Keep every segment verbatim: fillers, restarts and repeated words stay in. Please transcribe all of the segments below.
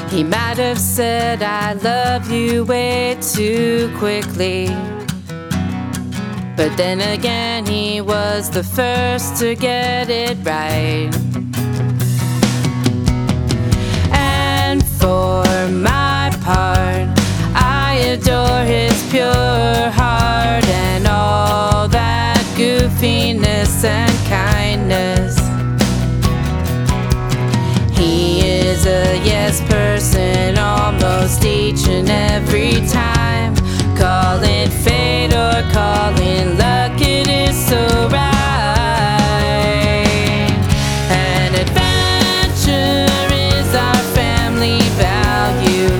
He might have said I love you way too quickly, but then again he was the first to get it right. And for my part, I adore his pure heart and all that goofiness and kindness. He is a yes person almost each and every time. Call it fate or call it luck, it is so right. An adventure is our family value.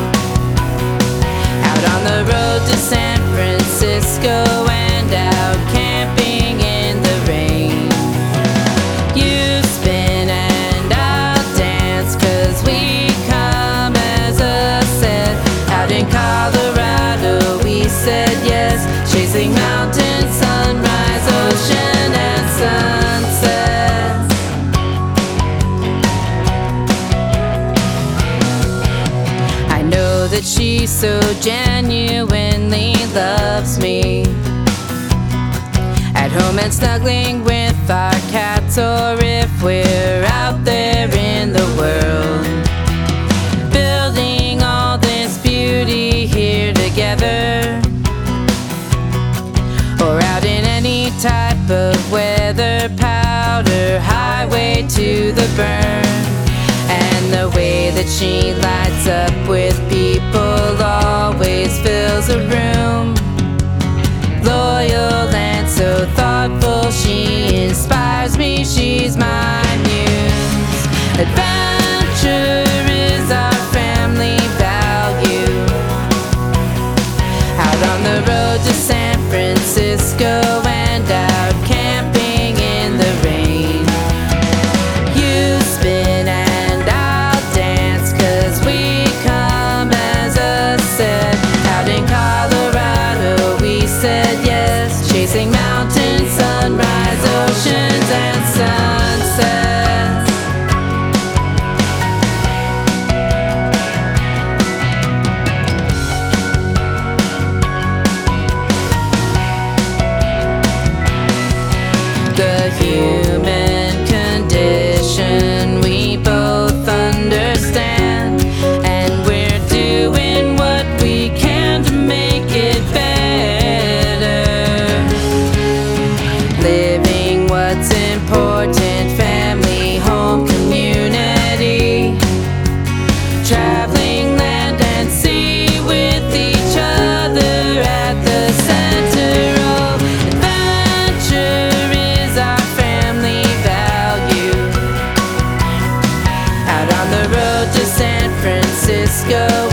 Out on the road to San Francisco and out camping in the rain. You spin and I'll dance, 'cause we come as a set. Out in Colorado we said yes, chasing mountains, sunrise, ocean and sunsets. I know that she so genuinely loves me, at home and snuggling with our cats, or if we're out there in the world, building all this beauty here together, or out in any type of weather, powder highway to the burn. And the way that she lights up with people always fills a room. Loyal and so thoughtful, she inspires me, she's my muse. Adventure is our family value. Out on the road to San Francisco and out camping in the rain. You spin and I'll dance, 'cause we come as a set. Out in Colorado we said yes, chasing mountains, sunrise, oceans and sunsets. The human condition we both understand, and we're doing what we can to make it better. Living what's important, family, home, community. Traveling land and sea with each other at the center of adventure is our family value. Out on the road to San Francisco